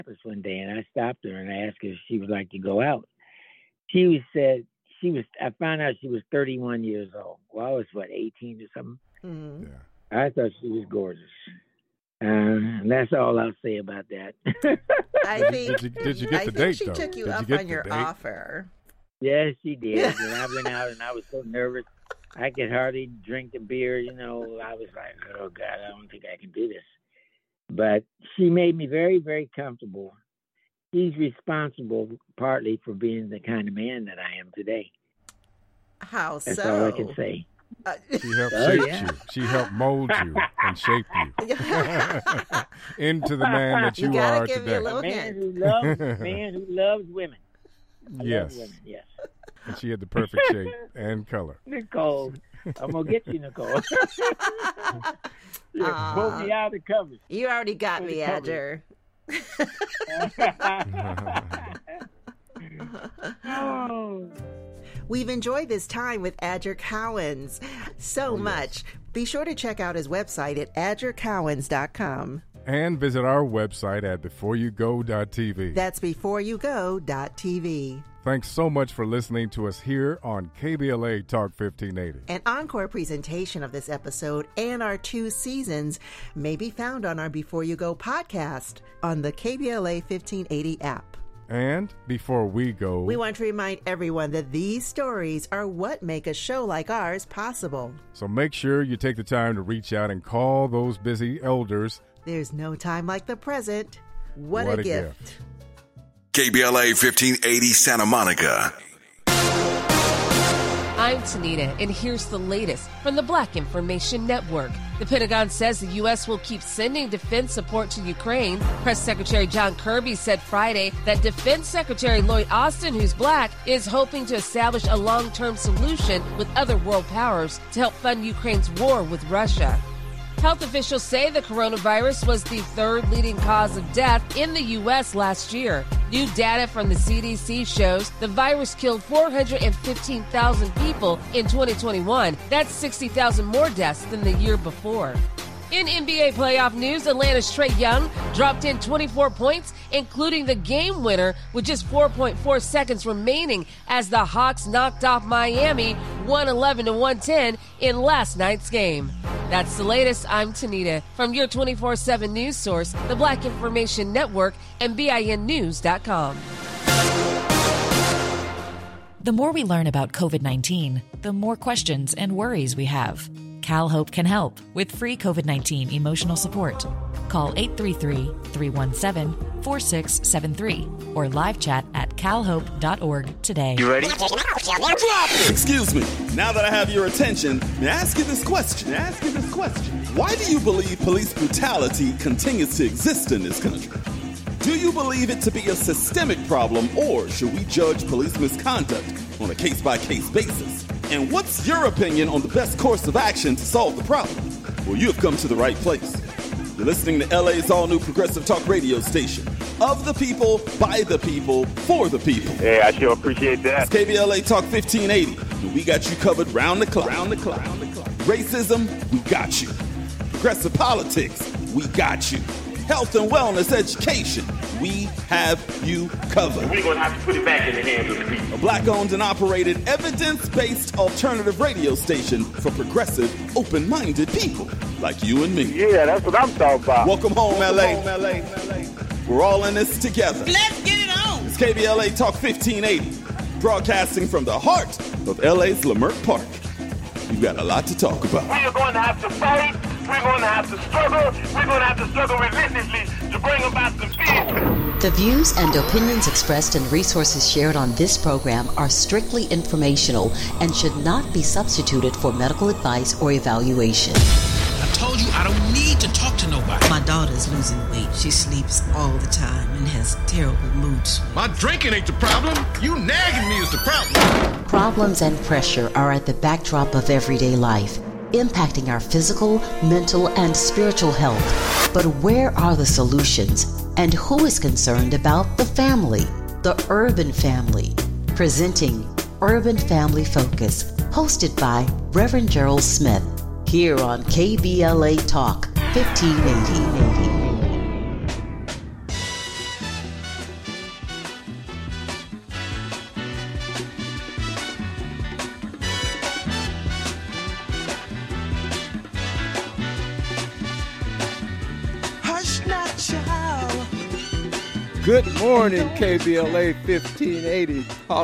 one day, and I stopped her and I asked her if she would like to go out. I found out she was 31 years old. Well, I was, 18 or something? Mm-hmm. Yeah. I thought she was gorgeous. That's all I'll say about that. Did you get the date, though? She took you up on your offer. Yes, she did. And I went out and I was so nervous. I could hardly drink the beer, I was like, oh, God, I don't think I can do this. But she made me very, very comfortable. She's responsible partly for being the kind of man that I am today. How so? That's all I can say. She helped shape you. She helped mold you and shape you into the man that you are today. A man who loves women. Yes. Yes. And she had the perfect shape and color. Nicole. I'm going to get you, Nicole. Pull me out of the covers. You already got me, Adger. We've enjoyed this time with Adger Cowens so much. Be sure to check out his website at adgercowens.com. And visit our website at beforeyougo.tv. That's beforeyougo.tv. Thanks so much for listening to us here on KBLA Talk 1580. An encore presentation of this episode and our 2 seasons may be found on our Before You Go podcast on the KBLA 1580 app. And before we go, we want to remind everyone that these stories are what make a show like ours possible. So make sure you take the time to reach out and call those busy elders. There's no time like the present. What a gift. KBLA 1580 Santa Monica. I'm Tanita, and here's the latest from the Black Information Network. The Pentagon says the U.S. will keep sending defense support to Ukraine. Press Secretary John Kirby said Friday that Defense Secretary Lloyd Austin, who's black, is hoping to establish a long-term solution with other world powers to help fund Ukraine's war with Russia. Health officials say the coronavirus was the 3rd leading cause of death in the U.S. last year. New data from the CDC shows the virus killed 415,000 people in 2021. That's 60,000 more deaths than the year before. In NBA playoff news, Atlanta's Trae Young dropped in 24 points, including the game winner with just 4.4 seconds remaining as the Hawks knocked off Miami 111-110 in last night's game. That's the latest. I'm Tanita from your 24/7 news source, the Black Information Network, and BINnews.com. The more we learn about COVID-19, the more questions and worries we have. CalHope can help with free COVID-19 emotional support. Call 833-317-4673 or live chat at calhope.org today. You ready? Excuse me. Now that I have your attention, may I ask you this question? Why do you believe police brutality continues to exist in this country? Do you believe it to be a systemic problem, or should we judge police misconduct on a case-by-case basis? And what's your opinion on the best course of action to solve the problem? Well, you have come to the right place. You're listening to LA's all-new progressive talk radio station. Of the people, by the people, for the people. Hey, I sure appreciate that. It's KBLA Talk 1580. And we got you covered round the clock. Racism, we got you. Progressive politics, we got you. Health and wellness education, we have you covered. We're going to have to put it back in the hands of the people. A black-owned and operated, evidence-based alternative radio station for progressive, open-minded people like you and me. Yeah, that's what I'm talking about. Welcome home, LA. We're all in this together. Let's get it on. It's KBLA Talk 1580, broadcasting from the heart of LA's Leimert Park. We've got a lot to talk about. We are going to have to fight. We're going to have to struggle. We're going to have to struggle relentlessly to bring about some peace. The views and opinions expressed and resources shared on this program are strictly informational and should not be substituted for medical advice or evaluation. I told you I don't need to talk to nobody. My daughter's losing weight. She sleeps all the time and has terrible mood swings. My drinking ain't the problem. You nagging me is the problem. Problems and pressure are at the backdrop of everyday life, impacting our physical, mental, and spiritual health. But where are the solutions? And who is concerned about the family? The urban family. Presenting Urban Family Focus, hosted by Reverend Gerald Smith, here on KBLA Talk 1580. Good morning, KBLA 1580 Talk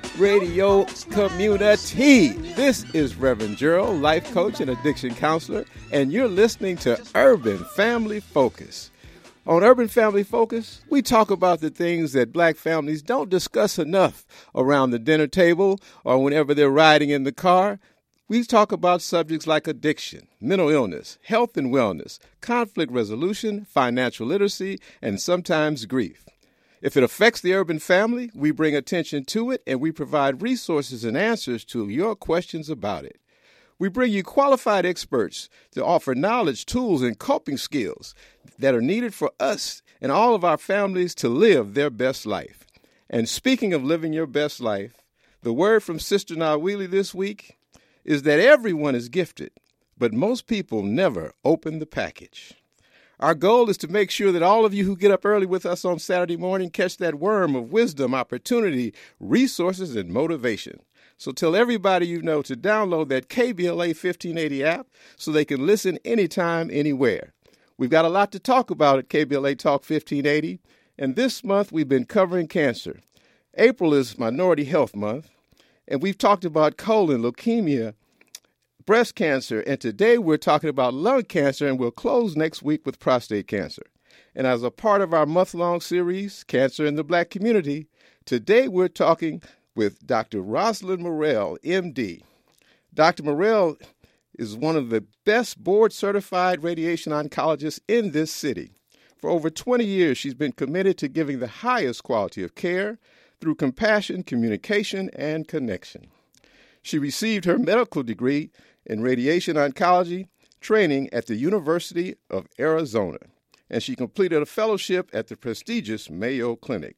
Radio community. This is Reverend Gerald, life coach and addiction counselor, and you're listening to Urban Family Focus. On Urban Family Focus, we talk about the things that black families don't discuss enough around the dinner table or whenever they're riding in the car. We talk about subjects like addiction, mental illness, health and wellness, conflict resolution, financial literacy, and sometimes grief. If it affects the urban family, we bring attention to it and we provide resources and answers to your questions about it. We bring you qualified experts to offer knowledge, tools, and coping skills that are needed for us and all of our families to live their best life. And speaking of living your best life, the word from Sister Nawili this week is that everyone is gifted, but most people never open the package. Our goal is to make sure that all of you who get up early with us on Saturday morning catch that worm of wisdom, opportunity, resources, and motivation. So tell everybody you know to download that KBLA 1580 app so they can listen anytime, anywhere. We've got a lot to talk about at KBLA Talk 1580, and this month we've been covering cancer. April is Minority Health Month, and we've talked about colon, leukemia, breast cancer, and today we're talking about lung cancer, and we'll close next week with prostate cancer. And as a part of our month-long series, Cancer in the Black Community, today we're talking with Dr. Rosalind Morell, MD. Dr. Morell is one of the best board-certified radiation oncologists in this city. For over 20 years, she's been committed to giving the highest quality of care through compassion, communication, and connection. She received her medical degree in radiation oncology training at the University of Arizona, and she completed a fellowship at the prestigious Mayo Clinic.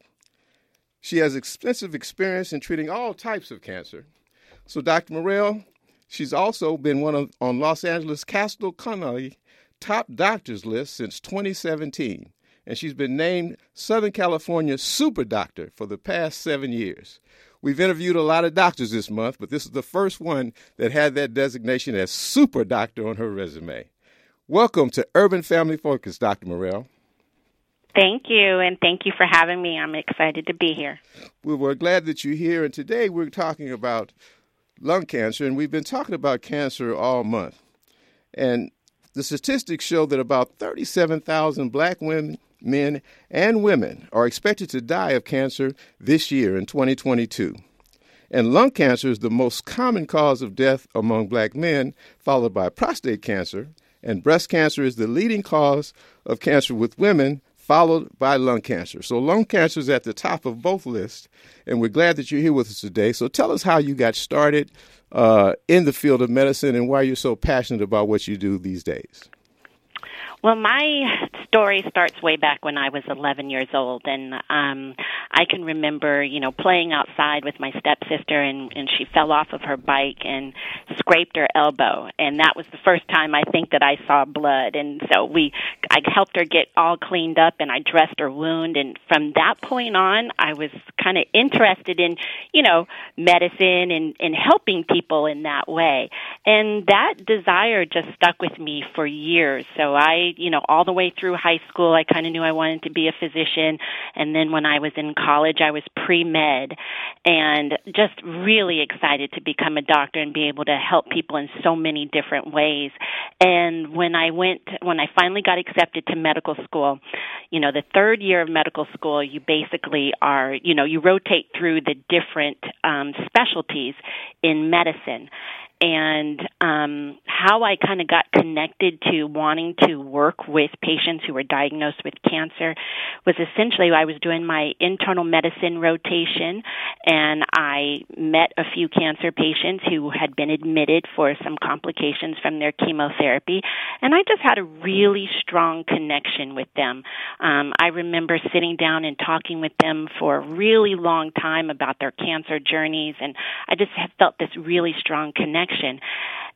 She has extensive experience in treating all types of cancer. So Dr. Morell, she's also been on Los Angeles Castle Connolly top doctors list since 2017. And she's been named Southern California Super Doctor for the past 7 years. We've interviewed a lot of doctors this month, but this is the first one that had that designation as Super Doctor on her resume. Welcome to Urban Family Focus, Dr. Morell. Thank you, and thank you for having me. I'm excited to be here. Well, we're glad that you're here, and today we're talking about lung cancer, and we've been talking about cancer all month. And the statistics show that about 37,000 black women, men, and women are expected to die of cancer this year in 2022. And lung cancer is the most common cause of death among black men, followed by prostate cancer, and breast cancer is the leading cause of cancer with women, followed by lung cancer. So lung cancer is at the top of both lists, and we're glad that you're here with us today. So tell us how you got started in the field of medicine and why you're so passionate about what you do these days. Well, my story starts way back when I was 11 years old, and I can remember, playing outside with my stepsister, and she fell off of her bike and scraped her elbow, and that was the first time I think that I saw blood, and so I helped her get all cleaned up, and I dressed her wound, and from that point on, I was kind of interested in, medicine and helping people in that way, and that desire just stuck with me for years. So all the way through high school, I kind of knew I wanted to be a physician. And then when I was in college, I was pre-med and just really excited to become a doctor and be able to help people in so many different ways. And when I finally got accepted to medical school, the third year of medical school, you basically are, you rotate through the different specialties in medicine. And how I kind of got connected to wanting to work with patients who were diagnosed with cancer was essentially I was doing my internal medicine rotation, and I met a few cancer patients who had been admitted for some complications from their chemotherapy, and I just had a really strong connection with them. I remember sitting down and talking with them for a really long time about their cancer journeys, and I just have felt this really strong connection.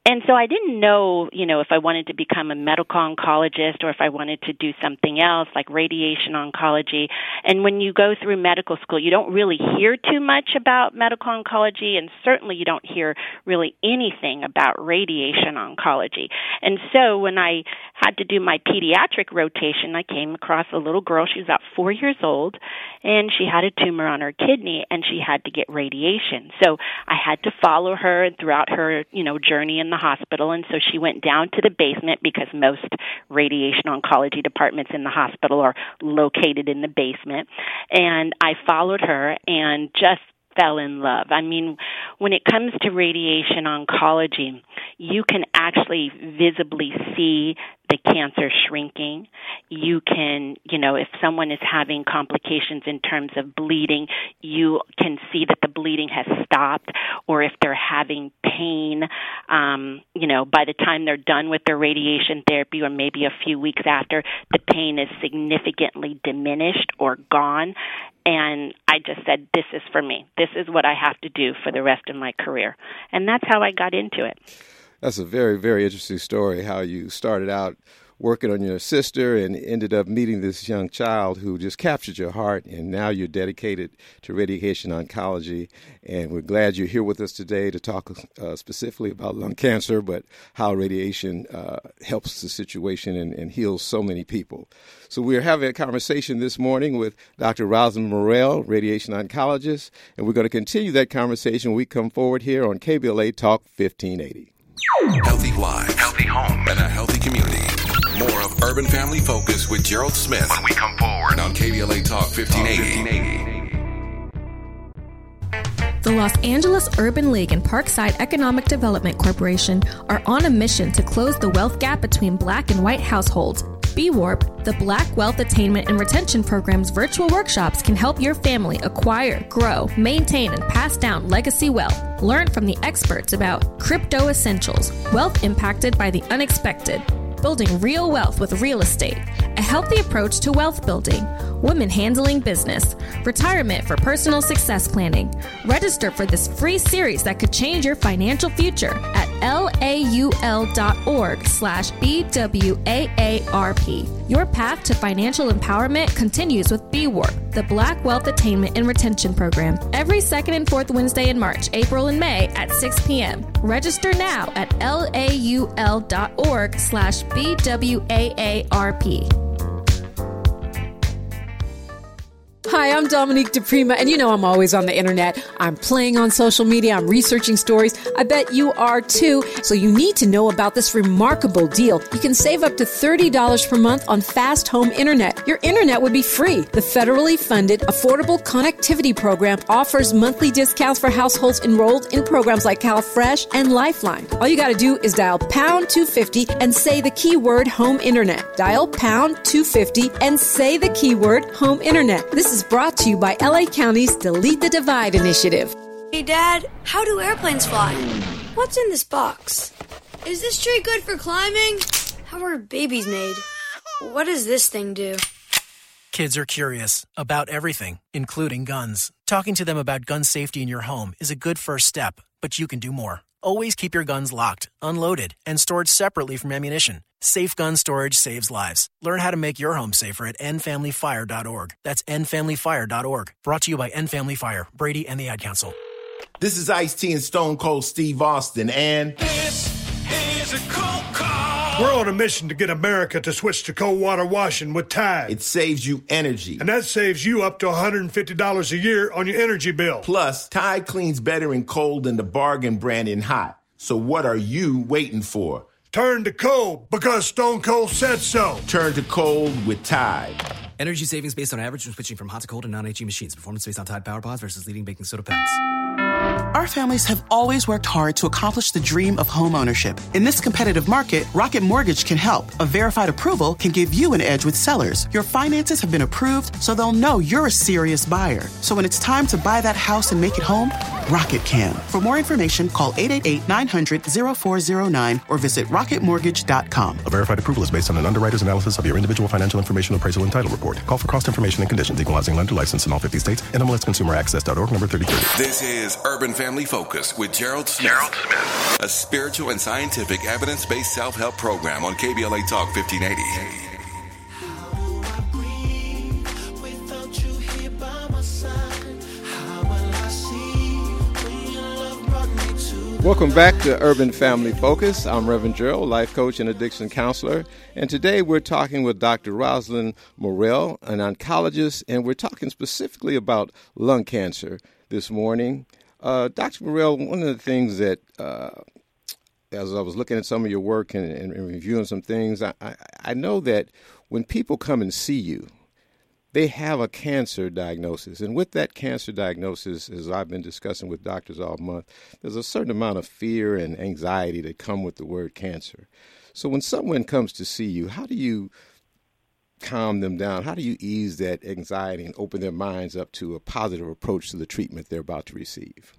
And so I didn't know, if I wanted to become a medical oncologist or if I wanted to do something else like radiation oncology. And when you go through medical school, you don't really hear too much about medical oncology, and certainly you don't hear really anything about radiation oncology. And so when I had to do my pediatric rotation, I came across a little girl. She was about 4 years old, and she had a tumor on her kidney, and she had to get radiation. So I had to follow her throughout her, journey in the hospital. And so she went down to the basement because most radiation oncology departments in the hospital are located in the basement. And I followed her and just fell in love. I mean, when it comes to radiation oncology, you can actually visibly see the cancer shrinking. You can, if someone is having complications in terms of bleeding, you can see that the bleeding has stopped, or if they're having pain, by the time they're done with their radiation therapy or maybe a few weeks after, the pain is significantly diminished or gone. And I just said, this is for me. This is what I have to do for the rest of my career. And that's how I got into it. That's a very, very interesting story, how you started out working on your sister and ended up meeting this young child who just captured your heart, and now you're dedicated to radiation oncology. And we're glad you're here with us today to talk specifically about lung cancer, but how radiation helps the situation and heals so many people. So we're having a conversation this morning with Dr. Rosalynn Morel, radiation oncologist, and we're going to continue that conversation when we come forward here on KBLA Talk 1580. Healthy lives, healthy home, and a healthy community. More of Urban Family Focus with Gerald Smith when we come forward on KBLA Talk 1580. The Los Angeles Urban League and Parkside Economic Development Corporation are on a mission to close the wealth gap between Black and white households. BWARP, the Black Wealth Attainment and Retention Program's virtual workshops can help your family acquire, grow, maintain, and pass down legacy wealth. Learn from the experts about crypto essentials, wealth impacted by the unexpected, building real wealth with real estate, a healthy approach to wealth building, women handling business, retirement for personal success planning. Register for this free series that could change your financial future at laul.org/BWAARP. Your path to financial empowerment continues with BWARP, the Black Wealth Attainment and Retention Program, every second and fourth Wednesday in March, April, and May at 6 p.m. Register now at laul.org/BWAARP. Hi, I'm Dominique DePrima, and you know I'm always on the internet. I'm playing on social media. I'm researching stories. I bet you are too. So you need to know about this remarkable deal. You can save up to $30 per month on fast home internet. Your internet would be free. The federally funded Affordable Connectivity Program offers monthly discounts for households enrolled in programs like CalFresh and Lifeline. All you got to do is dial pound 250 and say the keyword home internet. Dial pound 250 and say the keyword home internet. This is brought to you by LA County's Delete the Divide initiative. Hey, Dad, how do airplanes fly? What's in this box? Is this tree good for climbing? How are babies made? What does this thing do? Kids are curious about everything, including guns. Talking to them about gun safety in your home is a good first step, but you can do more. Always keep your guns locked, unloaded, and stored separately from ammunition. Safe gun storage saves lives. Learn how to make your home safer at endfamilyfire.org. That's endfamilyfire.org. Brought to you by End Family Fire, Brady, and the Ad Council. This is Ice-T and Stone Cold Steve Austin, and this is a cold call. We're on a mission to get America to switch to cold water washing with Tide. It saves you energy. And that saves you up to $150 a year on your energy bill. Plus, Tide cleans better in cold than the bargain brand in hot. So what are you waiting for? Turn to cold because Stone Cold said so. Turn to cold with Tide. Energy savings based on average when switching from hot to cold and non-HE machines. Performance based on Tide Power Pods versus leading baking soda packs. Our families have always worked hard to accomplish the dream of home ownership. In this competitive market, Rocket Mortgage can help. A verified approval can give you an edge with sellers. Your finances have been approved, so they'll know you're a serious buyer. So when it's time to buy that house and make it home, Rocket can. For more information, call 888-900-0409 or visit rocketmortgage.com. A verified approval is based on an underwriter's analysis of your individual financial information appraisal and title report. Call for cost information and conditions. Equalizing lender license in all 50 states. NMLSconsumeraccess.org, number 33. This is Urban Family Focus with Gerald Smith. A spiritual and scientific evidence-based self-help program on KBLA Talk 1580. Welcome back to Urban Family Focus. I'm Reverend Gerald, life coach and addiction counselor. And today we're talking with Dr. Rosalind Morrell, an oncologist, and we're talking specifically about lung cancer this morning. Dr. Morrell, one of the things that, as I was looking at some of your work and reviewing some things, I know that when people come and see you, they have a cancer diagnosis. And with that cancer diagnosis, as I've been discussing with doctors all month, there's a certain amount of fear and anxiety that come with the word cancer. So when someone comes to see you, how do you calm them down? How do you ease that anxiety and open their minds up to a positive approach to the treatment they're about to receive?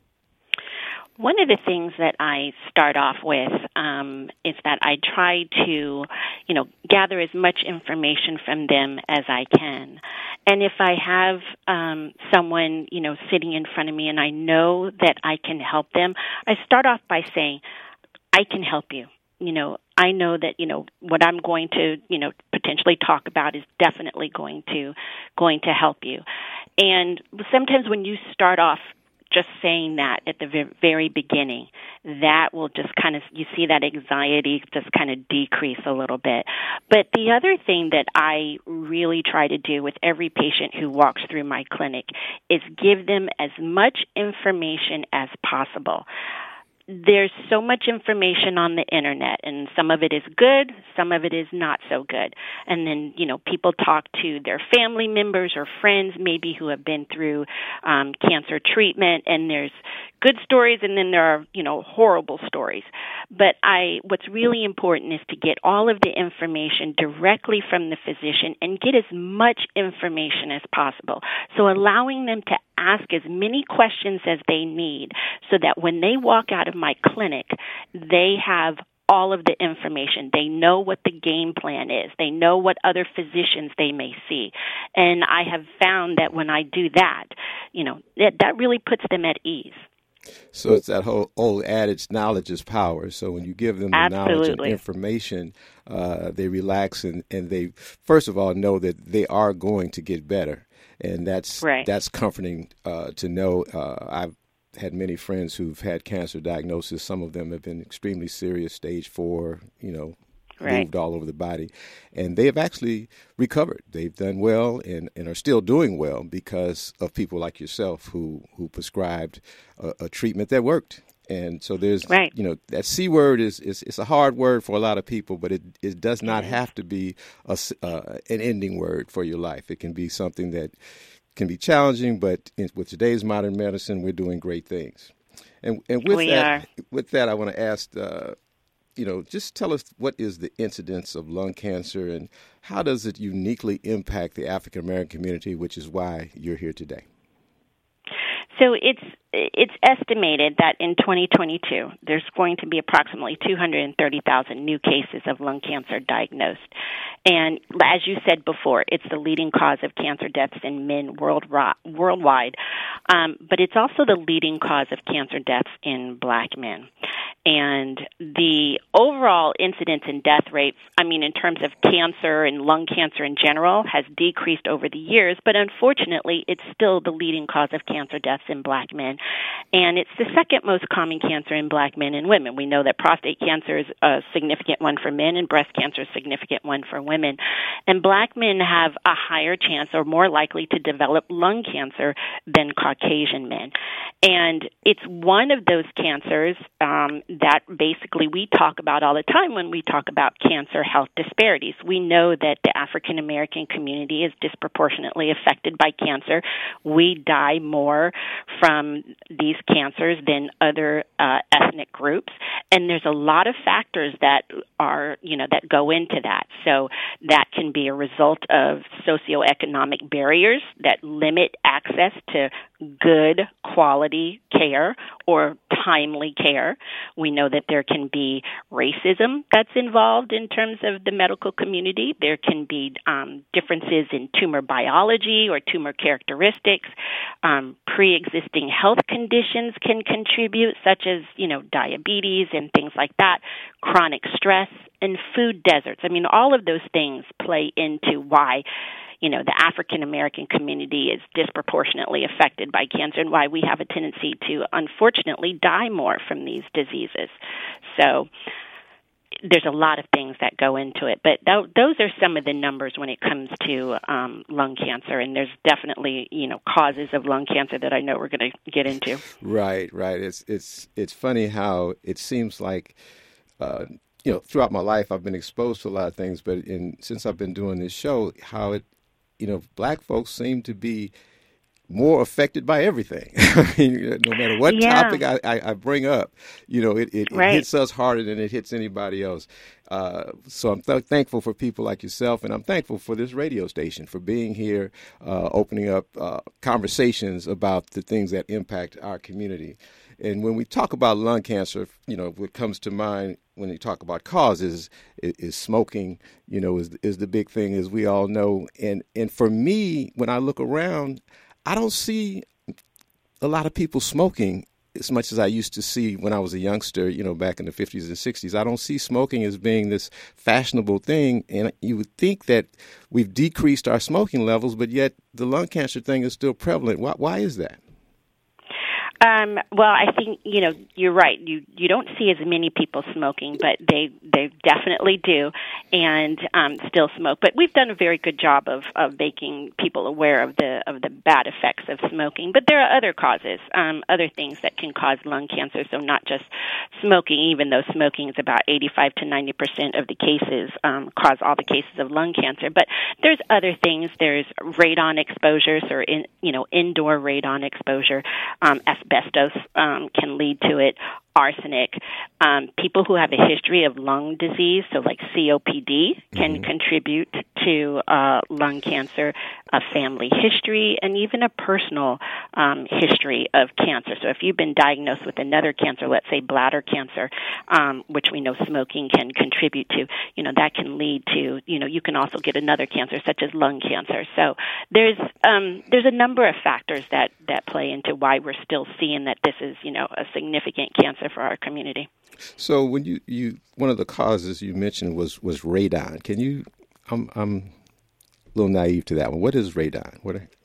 One of the things that I start off with is that I try to, gather as much information from them as I can. And if I have someone, sitting in front of me and I know that I can help them, I start off by saying, I can help you. I know that, what I'm going to, potentially talk about is definitely going to help you. And sometimes when you start off just saying that at the very beginning, that will just you see that anxiety just kind of decrease a little bit. But the other thing that I really try to do with every patient who walks through my clinic is give them as much information as possible. There's so much information on the internet, and some of it is good, some of it is not so good. And then, people talk to their family members or friends maybe who have been through cancer treatment, and there's good stories and then there are, horrible stories. But what's really important is to get all of the information directly from the physician and get as much information as possible. So allowing them to ask as many questions as they need so that when they walk out of my clinic, they have all of the information. They know what the game plan is. They know what other physicians they may see. And I have found that when I do that, that really puts them at ease. So it's that whole old adage, knowledge is power. So when you give them the knowledge and information, they relax and they, first of all, know that they are going to get better. And that's comforting to know. I've had many friends who've had cancer diagnosis. Some of them have been extremely serious, stage 4, moved all over the body. And they have actually recovered. They've done well and are still doing well because of people like yourself who prescribed a treatment that worked. And so there's, that C word is a hard word for a lot of people, but it does not have to be an ending word for your life. It can be something that can be challenging, but with today's modern medicine, we're doing great things. And with that, I want to ask, just tell us what is the incidence of lung cancer and how does it uniquely impact the African American community, which is why you're here today. So it's estimated that in 2022, there's going to be approximately 230,000 new cases of lung cancer diagnosed. And as you said before, it's the leading cause of cancer deaths in men worldwide. But it's also the leading cause of cancer deaths in black men. And the overall incidence and death rate, in terms of cancer and lung cancer in general, has decreased over the years. But unfortunately, it's still the leading cause of cancer deaths in black men. And it's the second most common cancer in black men and women. We know that prostate cancer is a significant one for men and breast cancer is a significant one for women. And black men have a higher chance or more likely to develop lung cancer than Caucasian men. And it's one of those cancers that basically we talk about all the time when we talk about cancer health disparities. We know that the African American community is disproportionately affected by cancer. We die more from these cancers than other ethnic groups. And there's a lot of factors that are, that go into that. So that can be a result of socioeconomic barriers that limit access to good quality care or timely care. We know that there can be racism that's involved in terms of the medical community. There can be differences in tumor biology or tumor characteristics. Pre-existing health conditions can contribute, such as, diabetes and things like that, chronic stress, and food deserts. I mean, all of those things play into why the African American community is disproportionately affected by cancer and why we have a tendency to, unfortunately, die more from these diseases. So there's a lot of things that go into it, but those are some of the numbers when it comes to lung cancer, and there's definitely causes of lung cancer that I know we're going to get into. Right. It's funny how it seems like throughout my life I've been exposed to a lot of things, but since I've been doing this show, how it black folks seem to be more affected by everything. I mean, no matter what topic I bring up, it hits us harder than it hits anybody else. So I'm thankful for people like yourself, and I'm thankful for this radio station for being here, opening up conversations about the things that impact our community. And when we talk about lung cancer, what comes to mind when you talk about causes is smoking, is the big thing, as we all know. And for me, when I look around, I don't see a lot of people smoking as much as I used to see when I was a youngster, back in the 50s and 60s. I don't see smoking as being this fashionable thing. And you would think that we've decreased our smoking levels, but yet the lung cancer thing is still prevalent. Why is that? Well, I think, you're right. You don't see as many people smoking, but they definitely do and still smoke. But we've done a very good job of making people aware of the bad effects of smoking. But there are other causes, other things that can cause lung cancer. So not just smoking, even though smoking is about 85 to 90% of the cases, cause all the cases of lung cancer. But there's other things. There's radon exposures or indoor radon exposure. Asbestos can lead to it, arsenic. People who have a history of lung disease, so like COPD, can contribute to lung cancer, a family history, and even a personal history of cancer. So if you've been diagnosed with another cancer, let's say bladder cancer, which we know smoking can contribute to, that can lead to, you can also get another cancer, such as lung cancer. So there's a number of factors that play into why we're still seeing that this is, a significant cancer for our community. So when you one of the causes you mentioned was radon. Can you? I'm a little naive to that one. What is radon?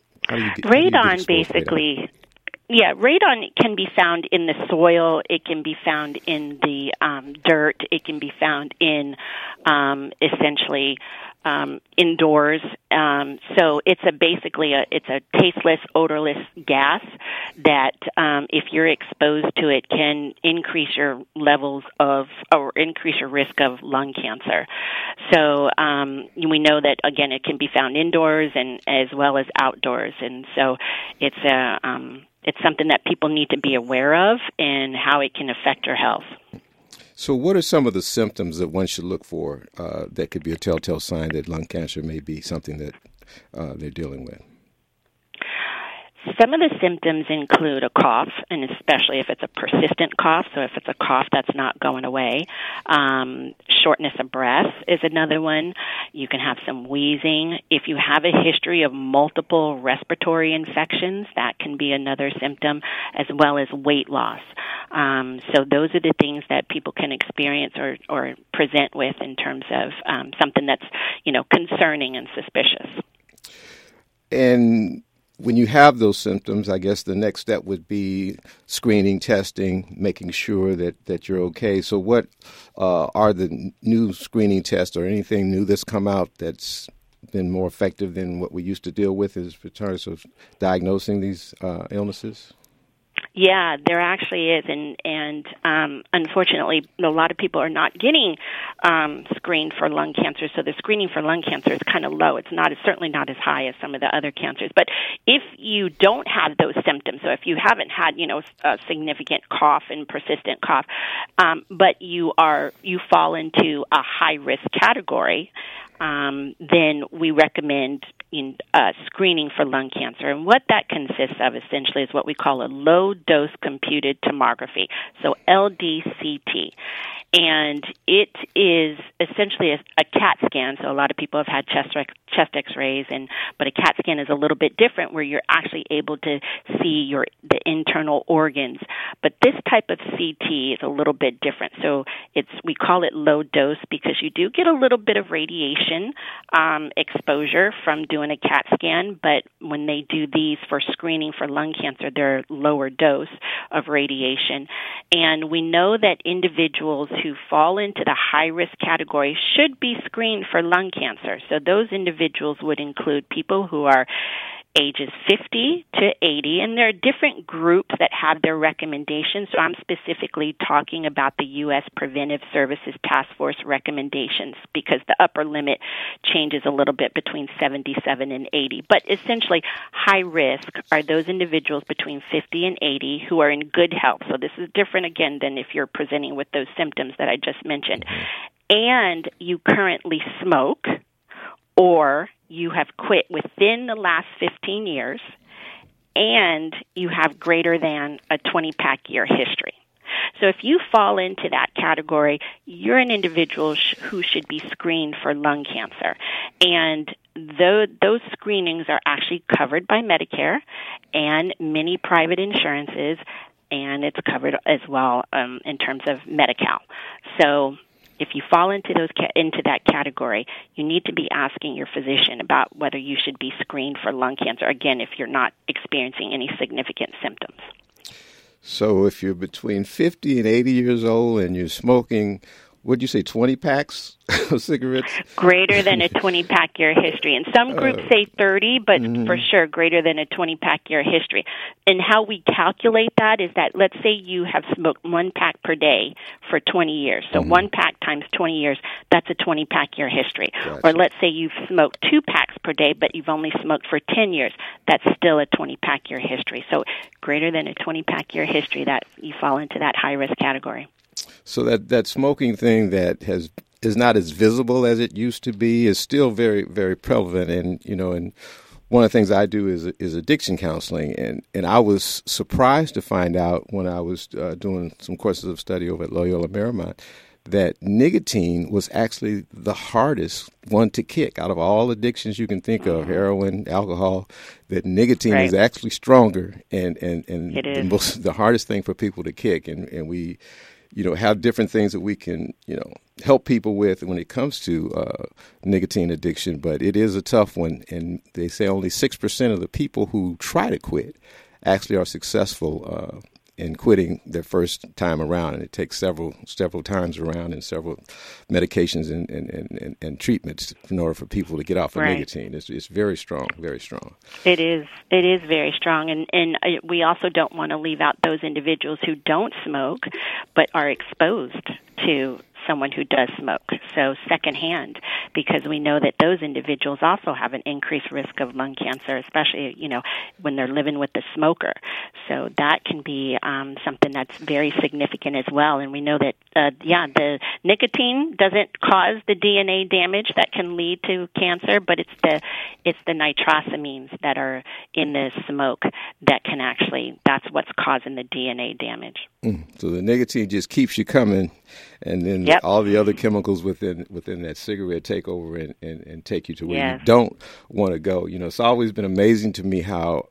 Radon basically? Yeah, radon can be found in the soil. It can be found in the dirt. It can be found in essentially indoors. So it's basically a tasteless, odorless gas that if you're exposed to it can increase your levels of or increase your risk of lung cancer. So we know that, again, it can be found indoors and as well as outdoors. And so it's something that people need to be aware of and how it can affect your health. So what are some of the symptoms that one should look for that could be a telltale sign that lung cancer may be something that they're dealing with? Some of the symptoms include a cough, and especially if it's a persistent cough, so if it's a cough that's not going away. Shortness of breath is another one. You can have some wheezing. If you have a history of multiple respiratory infections, that can be another symptom, as well as weight loss. So those are the things that people can experience or present with in terms of something that's, concerning and suspicious. And when you have those symptoms, I guess the next step would be screening, testing, making sure that you're okay. So what are the new screening tests or anything new that's come out that's been more effective than what we used to deal with in terms of diagnosing these illnesses? Yeah, there actually is, and unfortunately, a lot of people are not getting screened for lung cancer. So the screening for lung cancer is kind of low. It's certainly not as high as some of the other cancers. But if you don't have those symptoms, so if you haven't had a significant cough and persistent cough, but you fall into a high risk category, then we recommend screening for lung cancer. And what that consists of essentially is what we call a low-dose computed tomography, so LDCT. And it is essentially a CAT scan. So a lot of people have had chest X-rays, but a CAT scan is a little bit different, where you're actually able to see the internal organs. But this type of CT is a little bit different. So we call it low dose because you do get a little bit of radiation exposure from doing a CAT scan. But when they do these for screening for lung cancer, they're lower dose of radiation. And we know that individuals who fall into the high-risk category should be screened for lung cancer. So those individuals would include people who are ages 50 to 80, and there are different groups that have their recommendations. So I'm specifically talking about the U.S. Preventive Services Task Force recommendations, because the upper limit changes a little bit between 77 and 80. But essentially, high risk are those individuals between 50 and 80 who are in good health. So this is different, again, than if you're presenting with those symptoms that I just mentioned. And you currently smoke, or you have quit within the last 15 years, and you have greater than a 20-pack year history. So if you fall into that category, you're an individual who should be screened for lung cancer. And those screenings are actually covered by Medicare and many private insurances, and it's covered as well in terms of Medi-Cal. So if you fall into that category, you need to be asking your physician about whether you should be screened for lung cancer, again, if you're not experiencing any significant symptoms. So if you're between 50 and 80 years old and you're smoking, what'd you say, 20 packs of cigarettes? Greater than a 20-pack year history. And some groups say 30, but for sure greater than a 20-pack year history. And how we calculate that is that, let's say you have smoked 1 pack per day for 20 years. So 1 pack times 20 years, that's a 20-pack year history. Gotcha. Or let's say you've smoked 2 packs per day, but you've only smoked for 10 years. That's still a 20-pack year history. So greater than a 20-pack year history, that you fall into that high-risk category. So that smoking thing that is not as visible as it used to be is still very, very prevalent. And one of the things I do is addiction counseling, and I was surprised to find out when I was doing some courses of study over at Loyola Marymount that nicotine was actually the hardest one to kick out of all addictions you can think of, heroin, alcohol. That nicotine is actually stronger and the hardest thing for people to kick, and we have different things that we can, help people with when it comes to nicotine addiction. But it is a tough one. And they say only 6% of the people who try to quit actually are successful in quitting their first time around. And it takes several times around and several medications and treatments in order for people to get off of nicotine. It's very strong, very strong. It is very strong. And we also don't want to leave out those individuals who don't smoke but are exposed to someone who does smoke, so secondhand, because we know that those individuals also have an increased risk of lung cancer, especially, when they're living with the smoker. So that can be something that's very significant as well. And we know that, the nicotine doesn't cause the DNA damage that can lead to cancer, but it's the nitrosamines that are in the smoke that can that's what's causing the DNA damage. So the nicotine just keeps you coming, and then all the other chemicals within that cigarette take over and take you to where you don't want to go. It's always been amazing to me how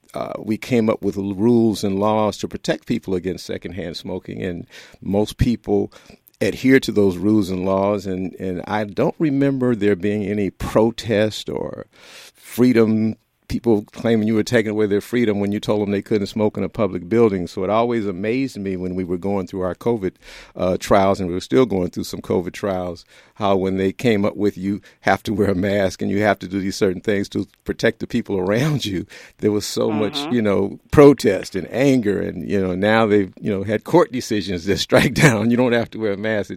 we came up with rules and laws to protect people against secondhand smoking, and most people adhere to those rules and laws, and I don't remember there being any protest or freedom, people claiming you were taking away their freedom when you told them they couldn't smoke in a public building. So it always amazed me when we were going through our COVID trials, and we were still going through some COVID trials, how when they came up with you have to wear a mask and you have to do these certain things to protect the people around you, there was so much, protest and anger. And, now they've, had court decisions that strike down, you don't have to wear a mask.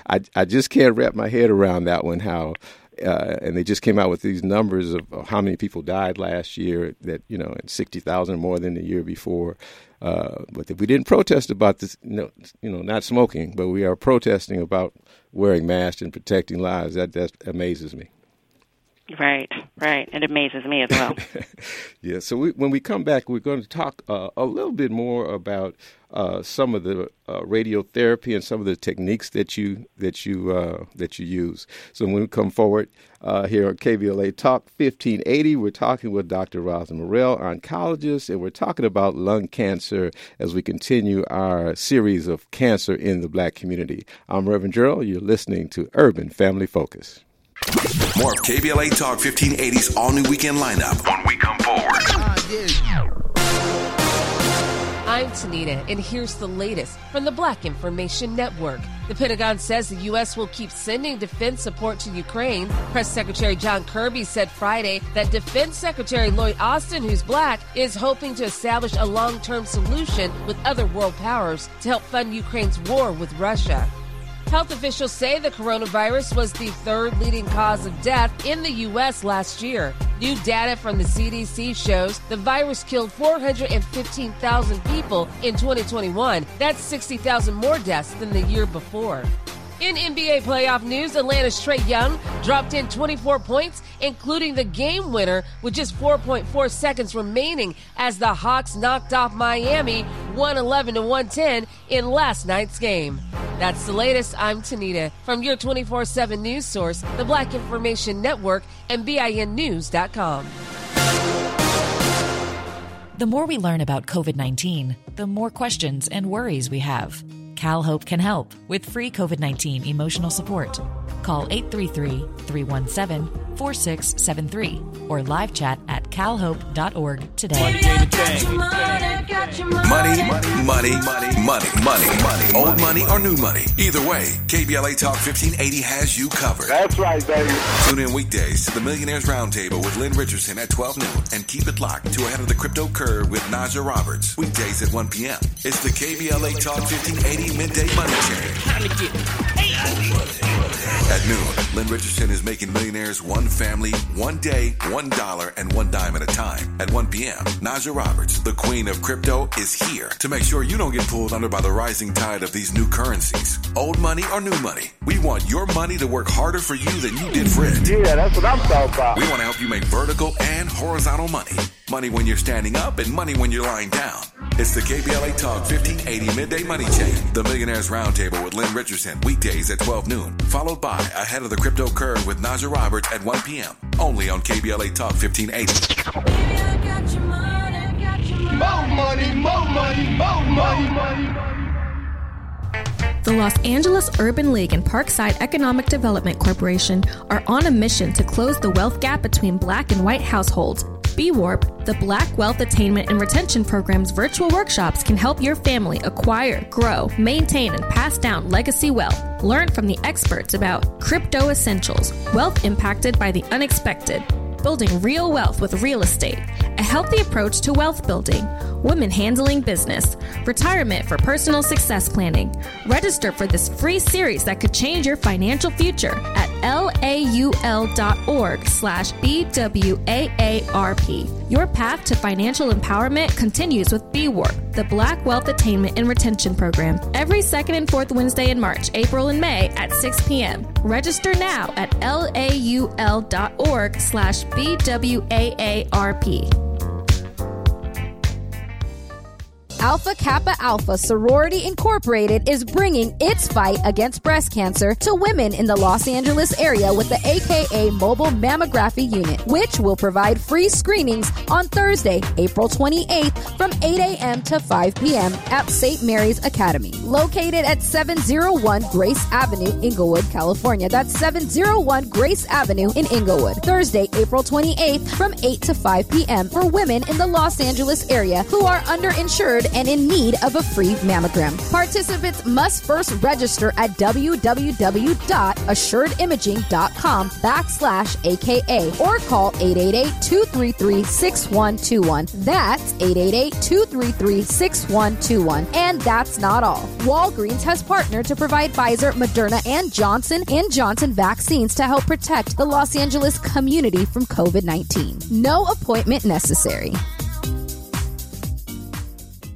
I just can't wrap my head around that one, how and they just came out with these numbers of how many people died last year, that, and 60,000 more than the year before. But we didn't protest about this, not smoking, but we are protesting about wearing masks and protecting lives. That amazes me. Right. It amazes me as well. Yeah, so when we come back, we're going to talk a little bit more about some of the radiotherapy and some of the techniques that you use. So when we come forward here on KBLA Talk 1580, we're talking with Dr. Rosa Morrell, oncologist, and we're talking about lung cancer as we continue our series of cancer in the Black community. I'm Reverend Gerald. You're listening to Urban Family Focus. More of KBLA Talk 1580's all-new weekend lineup when we come forward. I'm Tanita, and here's the latest from the Black Information Network. The Pentagon says the U.S. will keep sending defense support to Ukraine. Press Secretary John Kirby said Friday that Defense Secretary Lloyd Austin, who's Black, is hoping to establish a long-term solution with other world powers to help fund Ukraine's war with Russia. Health officials say the coronavirus was the third leading cause of death in the U.S. last year. New data from the CDC shows the virus killed 415,000 people in 2021. That's 60,000 more deaths than the year before. In NBA playoff news, Atlanta's Trae Young dropped in 24 points, including the game winner with just 4.4 seconds remaining as the Hawks knocked off Miami 111-110 in last night's game. That's the latest. I'm Tanita from your 24/7 news source, the Black Information Network, and BINnews.com. The more we learn about COVID-19, the more questions and worries we have. CalHope can help with free COVID-19 emotional support. Call 833-317-4673 or live chat at calhope.org today. Money. Old money or new money. Either way, KBLA Talk 1580 has you covered. That's right, baby. Tune in weekdays to the Millionaires Roundtable with Lynn Richardson at 12 noon and keep it locked to Ahead of the Crypto Curve with Naja Roberts. Weekdays at 1 p.m. It's the KBLA Talk 1580 Midday Money Chain. At noon, Lynn Richardson is making millionaires one family, one day, $1 and $1 at a time. At 1 p.m., Naja Roberts, the queen of crypto, is here to make sure you don't get pulled under by the rising tide of these new currencies. Old money or new money, we want your money to work harder for you than you did for it. Yeah, that's what I'm talking about. We want to help you make vertical and horizontal money. Money when you're standing up and money when you're lying down. It's the KBLA Talk 1580 Midday Money Chain, the Millionaires Roundtable with Lynn Richardson, weekdays at 12 noon, followed by Ahead of the Crypto Curve with Naja Roberts at 1 p.m., only on KBLA Talk 1580. More money. The Los Angeles Urban League and Parkside Economic Development Corporation are on a mission to close the wealth gap between Black and white households. BWARP, the Black Wealth Attainment and Retention Program's virtual workshops can help your family acquire, grow, maintain, and pass down legacy wealth. Learn from the experts about crypto essentials, wealth impacted by the unexpected, building real wealth with real estate, a healthy approach to wealth building, women handling business, retirement for personal success planning. Register for this free series that could change your financial future at laul.org/BWAARP. Your path to financial empowerment continues with BWARP, the Black Wealth Attainment and Retention Program, every second and fourth Wednesday in March, April, and May at 6 p.m. Register now at laul.org/BWAARP. Alpha Kappa Alpha Sorority Incorporated is bringing its fight against breast cancer to women in the Los Angeles area with the AKA Mobile Mammography Unit, which will provide free screenings on Thursday, April 28th from 8 a.m. to 5 p.m. at St. Mary's Academy, located at 701 Grace Avenue, Inglewood, California. That's 701 Grace Avenue in Inglewood. Thursday, April 28th from 8 to 5 p.m. for women in the Los Angeles area who are underinsured and in need of a free mammogram. Participants must first register at www.assuredimaging.com/AKA or call 888-233-6121. That's 888-233-6121. And that's not all. Walgreens has partnered to provide Pfizer, Moderna, and Johnson & Johnson vaccines to help protect the Los Angeles community from COVID-19. No appointment necessary.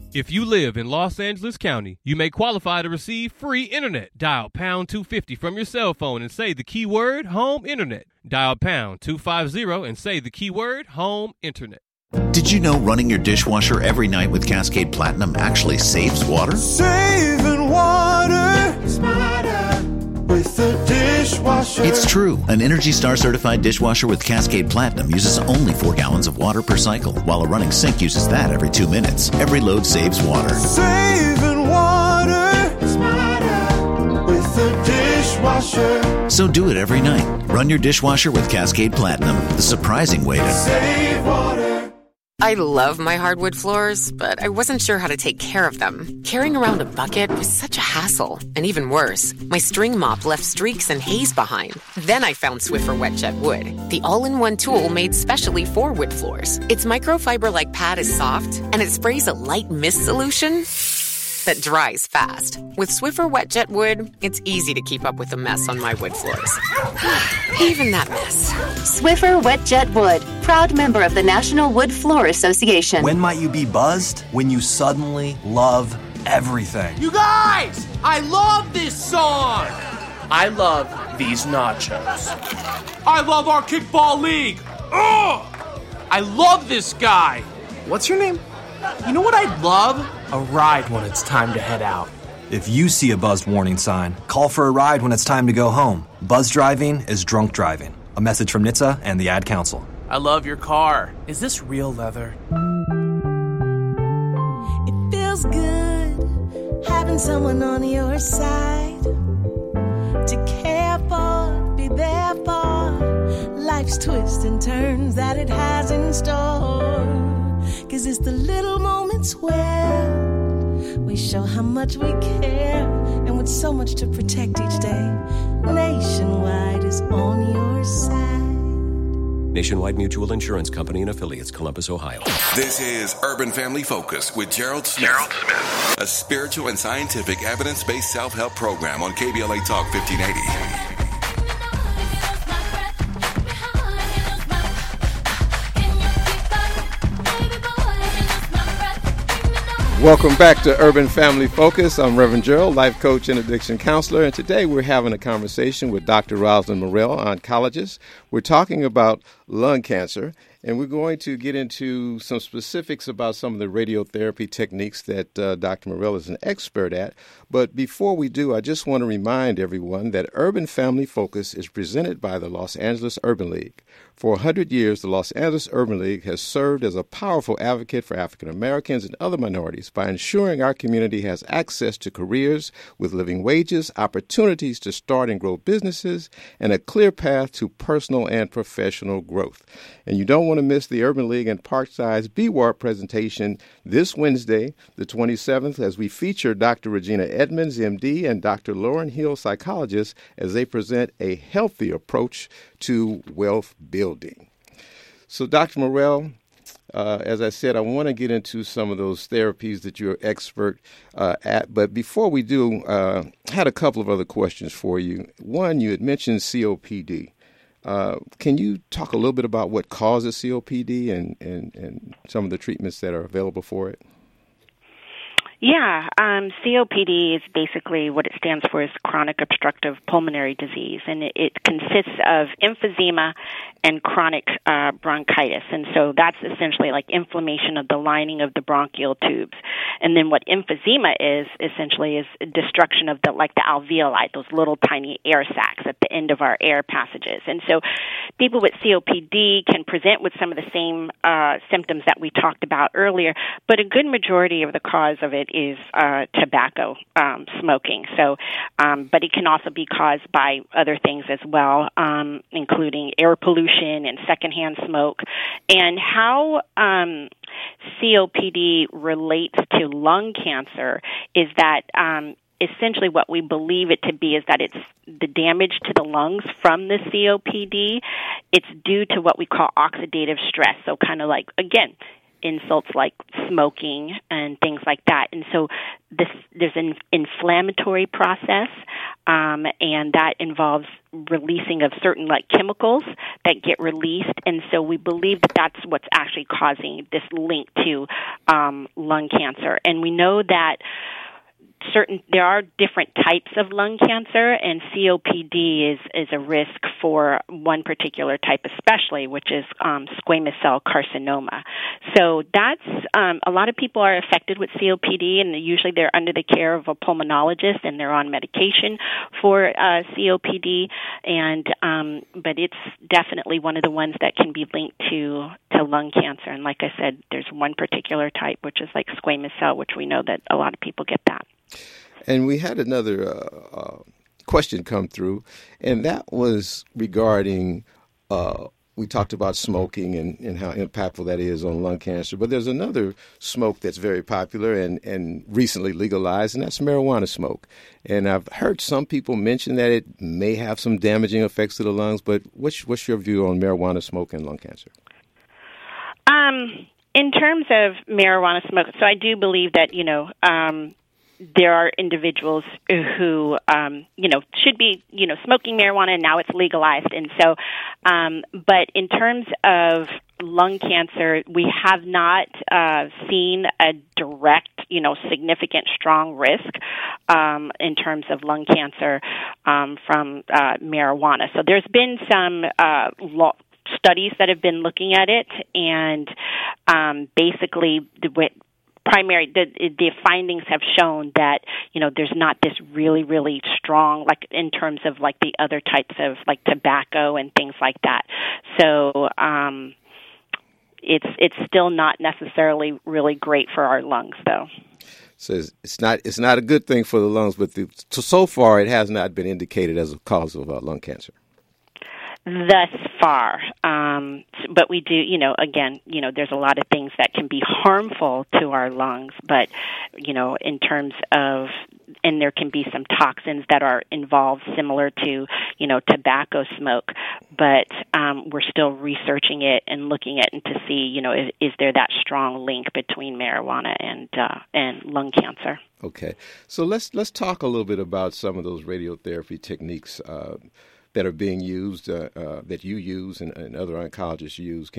If you live in Los Angeles County, you may qualify to receive free internet. Dial pound 250 from your cell phone and say the keyword home internet. Dial pound 250 and say the keyword home internet. Did you know running your dishwasher every night with Cascade Platinum actually saves water? Saving water smarter with the dishwasher. It's true. An Energy Star certified dishwasher with Cascade Platinum uses only 4 gallons of water per cycle, while a running sink uses that every 2 minutes. Every load saves water. Saving water smarter with the dishwasher. So do it every night. Run your dishwasher with Cascade Platinum, the surprising way to save water. I love my hardwood floors, but I wasn't sure how to take care of them. Carrying around a bucket was such a hassle. And even worse, my string mop left streaks and haze behind. Then I found Swiffer WetJet Wood, the all-in-one tool made specially for wood floors. Its microfiber-like pad is soft, and it sprays a light mist solution that dries fast. With Swiffer WetJet Wood, it's easy to keep up with the mess on my wood floors. Even that mess. Swiffer WetJet Wood, proud member of the National Wood Floor Association. When might you be buzzed? When you suddenly love everything. You guys! I love this song! I love these nachos. I love our kickball league! Ugh! I love this guy! What's your name? You know what I'd love? A ride when it's time to head out. If you see a buzzed warning sign, call for a ride when it's time to go home. Buzz driving is drunk driving. A message from NHTSA and the Ad Council. I love your car. Is this real leather? It feels good having someone on your side to care for, be there for life's twists and turns that it has in store. 'Cause it's the little moments where we show how much we care, and with so much to protect each day, Nationwide is on your side. Nationwide Mutual Insurance Company and affiliates, Columbus, Ohio. This is Urban Family Focus with Gerald Smith. A spiritual and scientific evidence-based self-help program on KBLA Talk 1580. Welcome back to Urban Family Focus. I'm Reverend Gerald, life coach and addiction counselor, and today we're having a conversation with Dr. Rosalind Morell, oncologist. We're talking about lung cancer, and we're going to get into some specifics about some of the radiotherapy techniques that Dr. Morell is an expert at. But before we do, I just want to remind everyone that Urban Family Focus is presented by the Los Angeles Urban League. For 100 years, the Los Angeles Urban League has served as a powerful advocate for African Americans and other minorities by ensuring our community has access to careers with living wages, opportunities to start and grow businesses, and a clear path to personal and professional growth. And you don't want to miss the Urban League and Parkside's BWARP presentation this Wednesday, the 27th, as we feature Dr. Regina Edmonds, MD, and Dr. Lauren Hill, psychologist, as they present a healthy approach to wealth building. So, Dr. Morell, as I said, I want to get into some of those therapies that you're expert at. But before we do, I had a couple of other questions for you. One, you had mentioned COPD. Can you talk a little bit about what causes COPD and some of the treatments that are available for it? Yeah, COPD is basically what it stands for is chronic obstructive pulmonary disease, and it consists of emphysema and chronic bronchitis. And so that's essentially like inflammation of the lining of the bronchial tubes. And then what emphysema is essentially is destruction of the alveoli, those little tiny air sacs at the end of our air passages. And so people with COPD can present with some of the same symptoms that we talked about earlier, but a good majority of the cause of it is tobacco smoking. So, but it can also be caused by other things as well, including air pollution and secondhand smoke. And how COPD relates to lung cancer is that essentially what we believe it to be is that it's the damage to the lungs from the COPD. It's due to what we call oxidative stress. So kind of like, again, insults like smoking and things like that. And so there's an inflammatory process, and that involves releasing of certain like chemicals that get released, and so we believe that that's what's actually causing this link to lung cancer. And we know that there are different types of lung cancer, and COPD is a risk for one particular type especially, which is squamous cell carcinoma. So that's a lot of people are affected with COPD, and usually they're under the care of a pulmonologist, and they're on medication for COPD. And but it's definitely one of the ones that can be linked to lung cancer. And like I said, there's one particular type, which is like squamous cell, which we know that a lot of people get that. And we had another question come through, and that was regarding, we talked about smoking and how impactful that is on lung cancer, but there's another smoke that's very popular and recently legalized, and that's marijuana smoke. And I've heard some people mention that it may have some damaging effects to the lungs, but what's your view on marijuana smoke and lung cancer? In terms of marijuana smoke, so I do believe that, there are individuals who, should be, smoking marijuana, and now it's legalized. And so, but in terms of lung cancer, we have not seen a direct, significant, strong risk in terms of lung cancer from marijuana. So there's been some studies that have been looking at it, and basically the findings have shown that, there's not this really, really strong, like in terms of like the other types of like tobacco and things like that. So it's still not necessarily really great for our lungs, though. So it's not a good thing for the lungs, but so far it has not been indicated as a cause of lung cancer. Thus far. But we do, again, there's a lot of things that can be harmful to our lungs, but, in terms of, and there can be some toxins that are involved similar to, tobacco smoke, but we're still researching it and looking at it to see, is there that strong link between marijuana and lung cancer. Okay. So let's talk a little bit about some of those radiotherapy techniques that are being used, that you use and other oncologists use.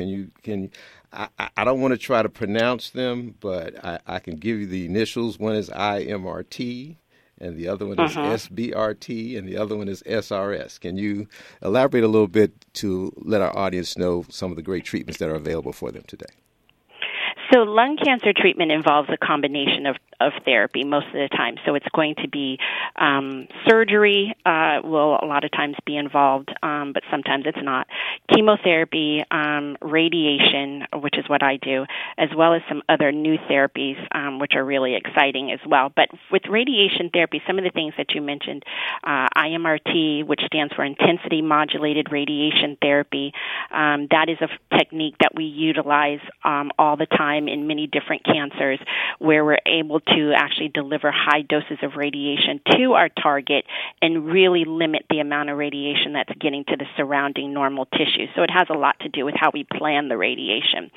I don't want to try to pronounce them, but I can give you the initials. One is IMRT, and the other one is SBRT, and the other one is SRS. Can you elaborate a little bit to let our audience know some of the great treatments that are available for them today? So lung cancer treatment involves a combination of therapy most of the time. So it's going to be surgery will a lot of times be involved, but sometimes it's not. Chemotherapy, radiation, which is what I do, as well as some other new therapies, which are really exciting as well. But with radiation therapy, some of the things that you mentioned, IMRT, which stands for intensity modulated radiation therapy, that is a technique that we utilize all the time in many different cancers, where we're able to actually deliver high doses of radiation to our target and really limit the amount of radiation that's getting to the surrounding normal tissue. So it has a lot to do with how we plan the radiation.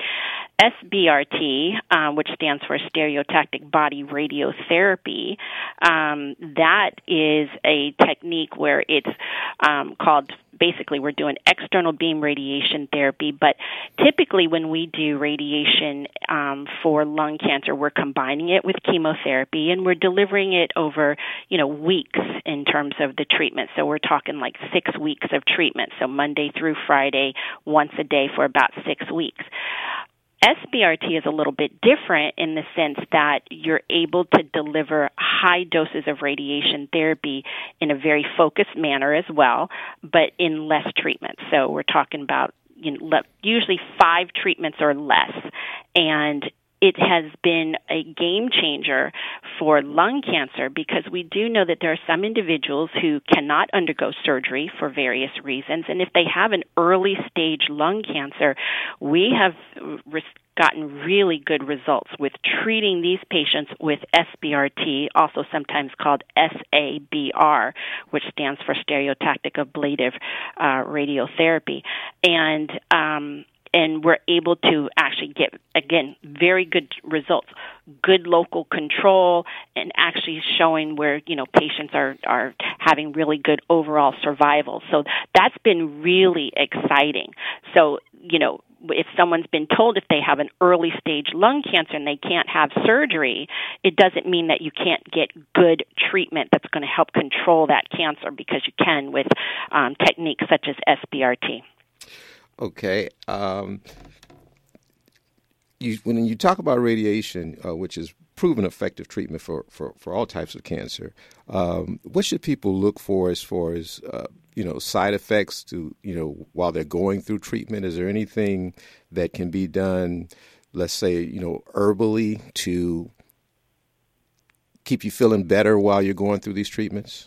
SBRT, which stands for stereotactic body radiotherapy, that is a technique where it's called, basically we're doing external beam radiation therapy, but typically when we do radiation for lung cancer, we're combining it with chemotherapy, and we're delivering it over, weeks in terms of the treatment. So we're talking like 6 weeks of treatment, so Monday through Friday, once a day for about 6 weeks. SBRT is a little bit different in the sense that you're able to deliver high doses of radiation therapy in a very focused manner as well, but in less treatment. So we're talking about usually 5 treatments or less, and it has been a game changer for lung cancer because we do know that there are some individuals who cannot undergo surgery for various reasons. And if they have an early stage lung cancer, we have gotten really good results with treating these patients with SBRT, also sometimes called SABR, which stands for stereotactic ablative radiotherapy. And and we're able to actually get, again, very good results, good local control, and actually showing where, patients are having really good overall survival. So that's been really exciting. So, if someone's been told if they have an early stage lung cancer and they can't have surgery, it doesn't mean that you can't get good treatment that's going to help control that cancer, because you can with techniques such as SBRT. Okay. When you talk about radiation, which is proven effective treatment for all types of cancer, what should people look for as far as side effects to while they're going through treatment? Is there anything that can be done, let's say herbally, to keep you feeling better while you're going through these treatments?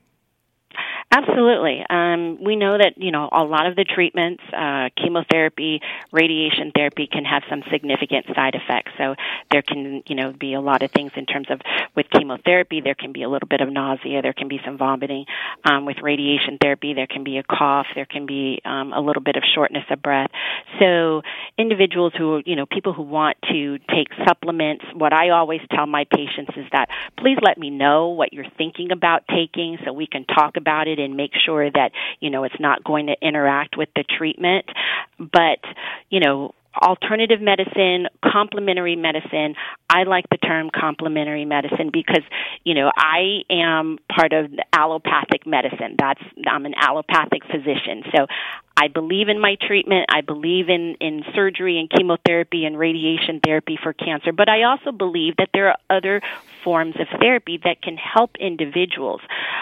Absolutely. We know that, a lot of the treatments, chemotherapy, radiation therapy can have some significant side effects. So there can, be a lot of things in terms of with chemotherapy, there can be a little bit of nausea, there can be some vomiting. With radiation therapy, there can be a cough, there can be a little bit of shortness of breath. So individuals who, people who want to take supplements, what I always tell my patients is that please let me know what you're thinking about taking so we can talk about it and make sure that, it's not going to interact with the treatment. But, alternative medicine, complementary medicine, I like the term complementary medicine because, I am part of the allopathic medicine. I'm an allopathic physician. So I believe in my treatment. I believe in surgery and chemotherapy and radiation therapy for cancer. But I also believe that there are other forms of therapy that can help individuals.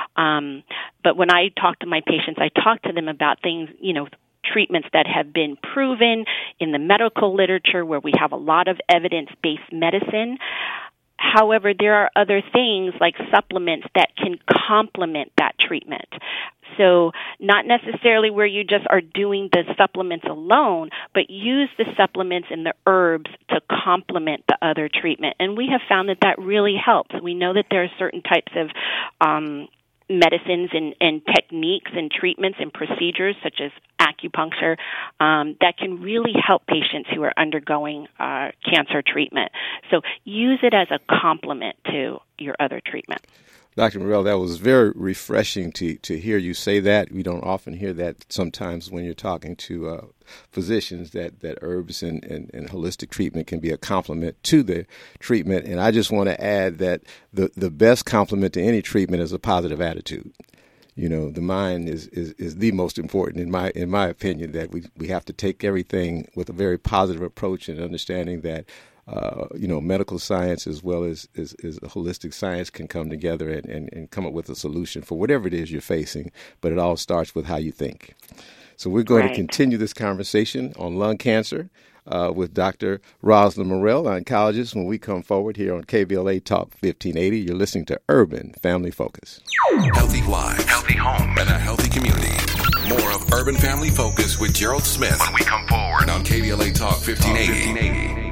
But when I talk to my patients, I talk to them about things, treatments that have been proven in the medical literature where we have a lot of evidence-based medicine. However, there are other things like supplements that can complement that treatment. So not necessarily where you just are doing the supplements alone, but use the supplements and the herbs to complement the other treatment. And we have found that really helps. We know that there are certain types of medicines and techniques and treatments and procedures such as acupuncture that can really help patients who are undergoing cancer treatment. So use it as a complement to your other treatment. Dr. Morrell, that was very refreshing to hear you say that. We don't often hear that sometimes when you're talking to physicians, that herbs and holistic treatment can be a complement to the treatment. And I just want to add that the best complement to any treatment is a positive attitude. The mind is the most important in my opinion, that we have to take everything with a very positive approach and understanding that medical science as well as holistic science can come together and come up with a solution for whatever it is you're facing. But it all starts with how you think. So we're going to continue this conversation on lung cancer with Dr. Rosalind Morrell, oncologist, when we come forward here on KBLA Talk 1580. You're listening to Urban Family Focus. Healthy lives, healthy home, and a healthy community. More of Urban Family Focus with Gerald Smith when we come forward on KBLA Talk 1580.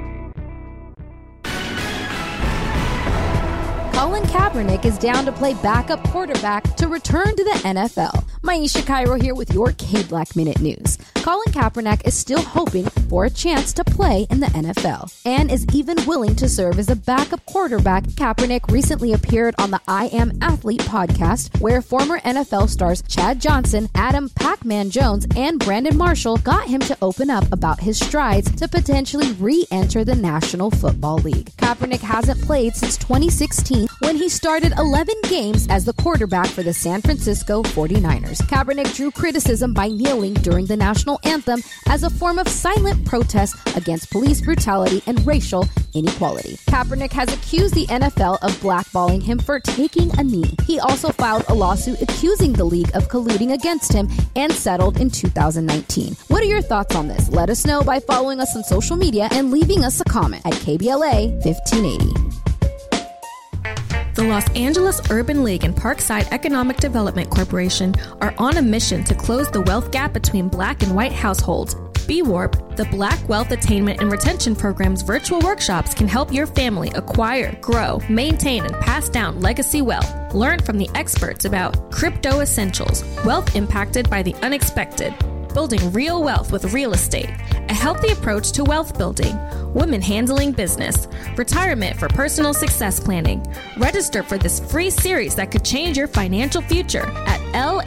Colin Kaepernick is down to play backup quarterback to return to the NFL. Maisha Cairo here with your K-Black Minute News. Colin Kaepernick is still hoping for a chance to play in the NFL and is even willing to serve as a backup quarterback. Kaepernick recently appeared on the I Am Athlete podcast, where former NFL stars Chad Johnson, Adam Pac-Man Jones, and Brandon Marshall got him to open up about his strides to potentially re-enter the National Football League. Kaepernick hasn't played since 2016 when he started 11 games as the quarterback for the San Francisco 49ers. Kaepernick drew criticism by kneeling during the national anthem as a form of silent protest against police brutality and racial inequality. Kaepernick has accused the NFL of blackballing him for taking a knee. He also filed a lawsuit accusing the league of colluding against him and settled in 2019. What are your thoughts on this? Let us know by following us on social media and leaving us a comment at KBLA 1580. The Los Angeles Urban League and Parkside Economic Development Corporation are on a mission to close the wealth gap between Black and white households. BWARP, the Black Wealth Attainment and Retention Program's virtual workshops can help your family acquire, grow, maintain, and pass down legacy wealth. Learn from the experts about crypto essentials, wealth impacted by the unexpected, building real wealth with real estate, a healthy approach to wealth building, women handling business, retirement for personal success planning. Register for this free series that could change your financial future at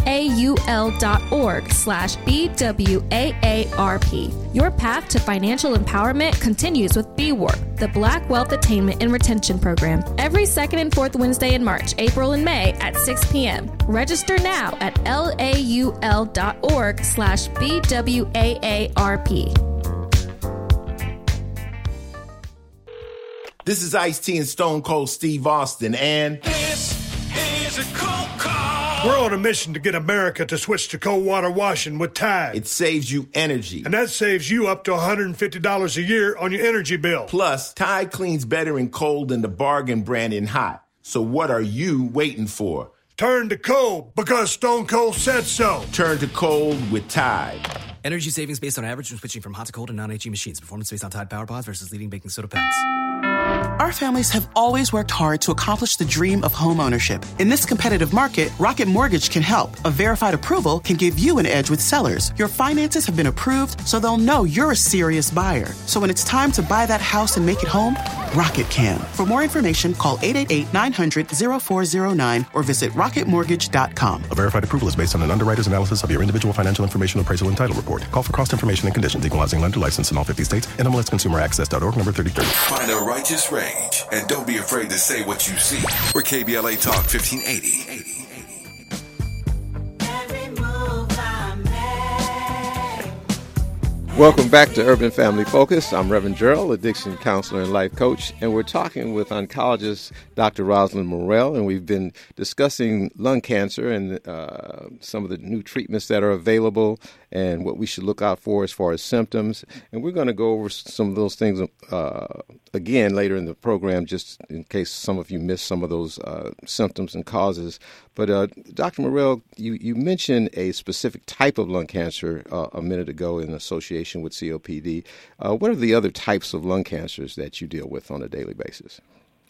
laul.org/BWAARP. Your path to financial empowerment continues with BWARP, the Black Wealth Attainment and Retention Program, every second and fourth Wednesday in March, April, and May at 6 p.m. Register now at laul.org/BWAARP. This is Ice-T and Stone Cold Steve Austin, and this is a cold call. We're on a mission to get America to switch to cold water washing with Tide. It saves you energy. And that saves you up to $150 a year on your energy bill. Plus, Tide cleans better in cold than the bargain brand in hot. So what are you waiting for? Turn to cold because Stone Cold said so. Turn to cold with Tide. Energy savings based on average when switching from hot to cold and non-HE machines. Performance based on Tide Power Pods versus leading baking soda packs. Our families have always worked hard to accomplish the dream of home ownership. In this competitive market, Rocket Mortgage can help. A verified approval can give you an edge with sellers. Your finances have been approved, so they'll know you're a serious buyer. So when it's time to buy that house and make it home, Rocket can. For more information, call 888-900-0409 or visit rocketmortgage.com. A verified approval is based on an underwriter's analysis of your individual financial information appraisal and title report. Call for cost information and conditions. Equalizing lender license in all 50 states. NMLSconsumeraccess.org, number 33. Find a righteous rage and don't be afraid to say what you see. We're KBLA Talk 1580. Welcome back to Urban Family Focus. I'm Reverend Gerald, addiction counselor and life coach, and we're talking with oncologist Dr. Rosalind Morrell, and we've been discussing lung cancer and some of the new treatments that are available and what we should look out for as far as symptoms. And we're going to go over some of those things again later in the program, just in case some of you missed some of those symptoms and causes. But Dr. Morrell, you mentioned a specific type of lung cancer a minute ago in association with COPD. What are the other types of lung cancers that you deal with on a daily basis?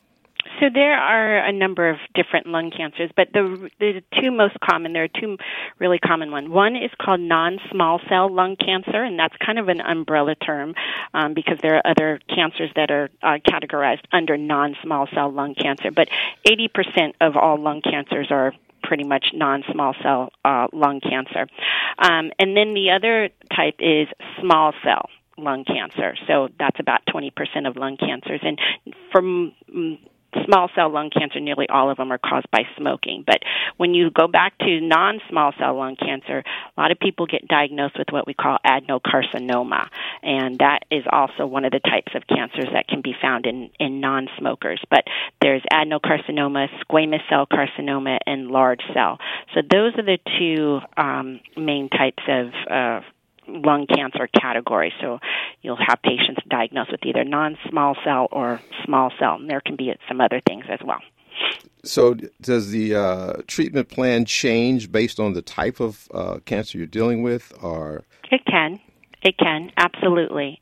So there are a number of different lung cancers, but the two most common, there are two really common ones. One is called non-small cell lung cancer, and that's kind of an umbrella term because there are other cancers that are categorized under non-small cell lung cancer. But 80% of all lung cancers are pretty much non-small cell lung cancer. And then the other type is small cell lung cancer. So that's about 20% of lung cancers. And from small cell lung cancer, nearly all of them are caused by smoking. But when you go back to non-small cell lung cancer, a lot of people get diagnosed with what we call adenocarcinoma. And that is also one of the types of cancers that can be found in non-smokers. But there's adenocarcinoma, squamous cell carcinoma, and large cell. So those are the two main types of lung cancer category. So you'll have patients diagnosed with either non-small cell or small cell. And there can be some other things as well. So does the treatment plan change based on the type of cancer you're dealing with, or? It can. Absolutely.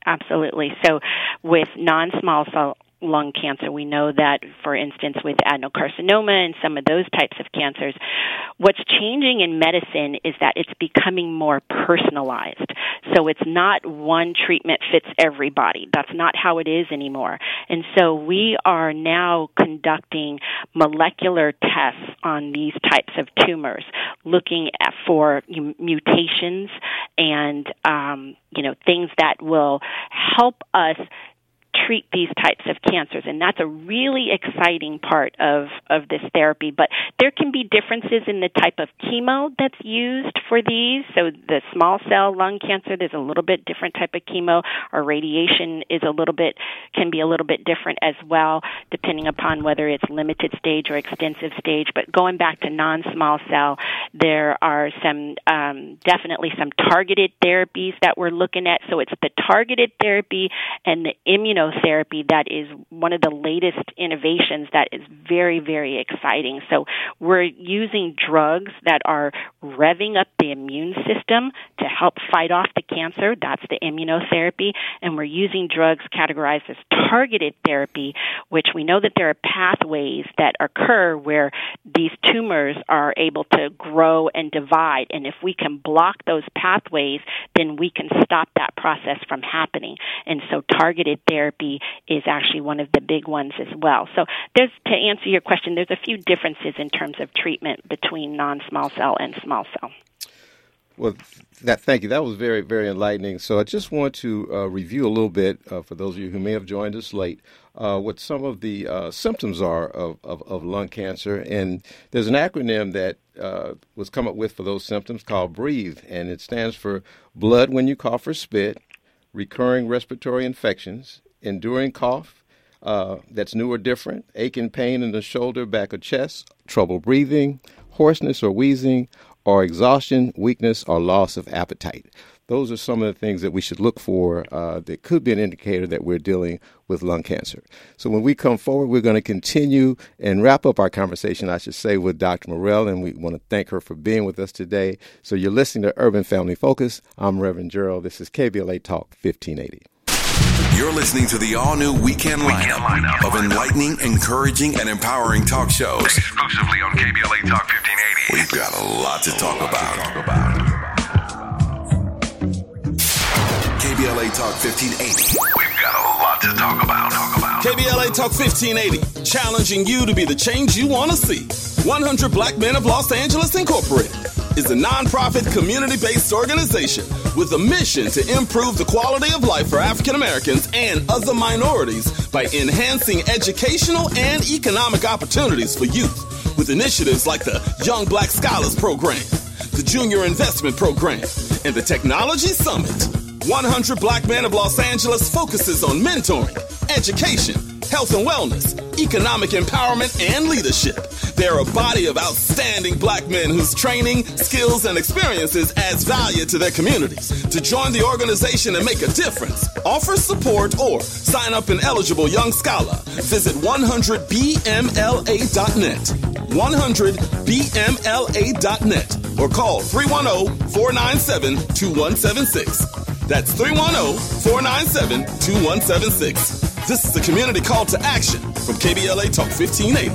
So with non-small cell lung cancer, we know that, for instance, with adenocarcinoma and some of those types of cancers, what's changing in medicine is that it's becoming more personalized. So it's not one treatment fits everybody. That's not how it is anymore. And so we are now conducting molecular tests on these types of tumors, looking for mutations and things that will help us treat these types of cancers, and that's a really exciting part of this therapy. But there can be differences in the type of chemo that's used for these. So the small cell lung cancer, there's a little bit different type of chemo, or radiation can be a little bit different as well, depending upon whether it's limited stage or extensive stage. But going back to non-small cell, there are definitely some targeted therapies that we're looking at. So it's the targeted therapy and the immunotherapy that is one of the latest innovations that is very, very exciting. So we're using drugs that are revving up the immune system to help fight off the cancer. That's the immunotherapy. And we're using drugs categorized as targeted therapy, which we know that there are pathways that occur where these tumors are able to grow grow and divide. And if we can block those pathways, then we can stop that process from happening. And so targeted therapy is actually one of the big ones as well. So to answer your question, there's a few differences in terms of treatment between non-small cell and small cell. Well, thank you. That was very, very enlightening. So I just want to review a little bit, for those of you who may have joined us late, what some of the symptoms are of lung cancer. And there's an acronym that was come up with for those symptoms called BREATHE, and it stands for blood when you cough or spit, recurring respiratory infections, enduring cough that's new or different, aching pain in the shoulder, back, or chest, trouble breathing, hoarseness or wheezing, or exhaustion, weakness, or loss of appetite. Those are some of the things that we should look for that could be an indicator that we're dealing with lung cancer. So when we come forward, we're going to continue and wrap up our conversation, I should say, with Dr. Morrell, and we want to thank her for being with us today. So you're listening to Urban Family Focus. I'm Reverend Gerald. This is KBLA Talk 1580. You're listening to the all-new weekend lineup of enlightening, encouraging, and empowering talk shows. Exclusively on KBLA Talk 1580. We've got a lot to talk about. KBLA Talk 1580. We've got a lot to talk about. KBLA Talk 1580, challenging you to be the change you want to see. 100 Black Men of Los Angeles Incorporated is a nonprofit community-based organization with a mission to improve the quality of life for African Americans and other minorities by enhancing educational and economic opportunities for youth with initiatives like the Young Black Scholars Program, the Junior Investment Program, and the Technology Summit. 100 Black Men of Los Angeles focuses on mentoring, education, health and wellness, economic empowerment, and leadership. They're a body of outstanding black men whose training, skills, and experiences adds value to their communities. To join the organization and make a difference, offer support, or sign up an eligible young scholar, visit 100bmla.net, 100bmla.net, or call 310-497-2176. That's 310-497-2176. This is the community call to action from KBLA Talk 1580.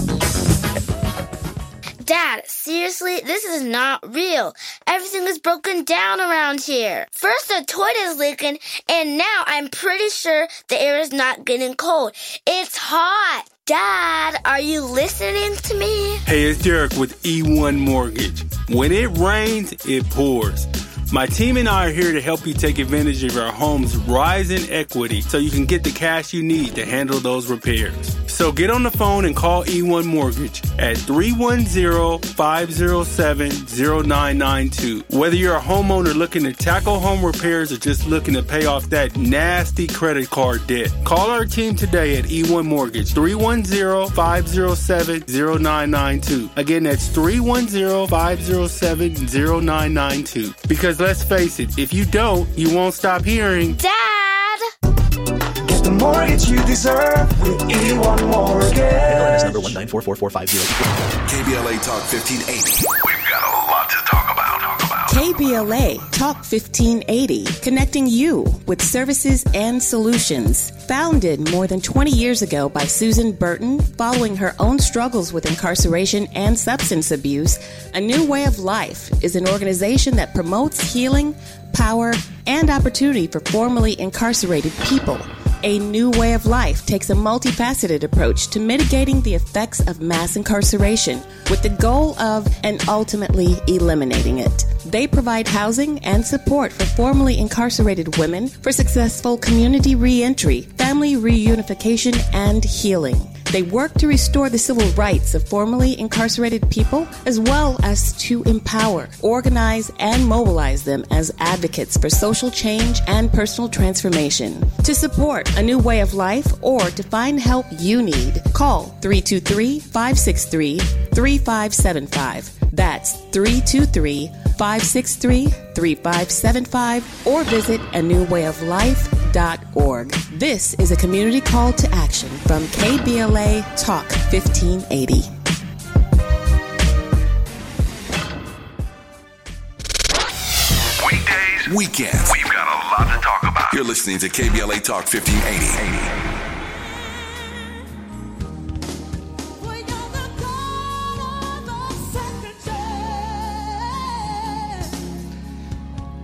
Dad, seriously, this is not real. Everything is broken down around here. First the toilet is leaking, and now I'm pretty sure the air is not getting cold. It's hot. Dad, are you listening to me? Hey, it's Derek with E1 Mortgage. When it rains, it pours. My team and I are here to help you take advantage of your home's rising equity so you can get the cash you need to handle those repairs. So get on the phone and call E1 Mortgage at 310-507-0992. Whether you're a homeowner looking to tackle home repairs or just looking to pay off that nasty credit card debt, call our team today at E1 Mortgage, 310-507-0992. Again, that's 310-507-0992. Because let's face it, if you don't, you won't stop hearing, Dad! Get the mortgage you deserve with E1 Mortgage. NMLS number 1944450. KBLA Talk 1580. We've got a lot to talk about. KBLA Talk 1580, connecting you with services and solutions. Founded more than 20 years ago by Susan Burton, following her own struggles with incarceration and substance abuse, A New Way of Life is an organization that promotes healing, power, and opportunity for formerly incarcerated people. A New Way of Life takes a multifaceted approach to mitigating the effects of mass incarceration with the goal of and ultimately eliminating it. They provide housing and support for formerly incarcerated women for successful community reentry, family reunification, and healing. They work to restore the civil rights of formerly incarcerated people, as well as to empower, organize, and mobilize them as advocates for social change and personal transformation. To support A New Way of Life or to find help you need, call 323-563-3575. That's 323-563-3575 or visit anewwayoflife.org. This is a community call to action from KBLA Talk 1580. Weekdays, weekends. We've got a lot to talk about. You're listening to KBLA Talk 1580.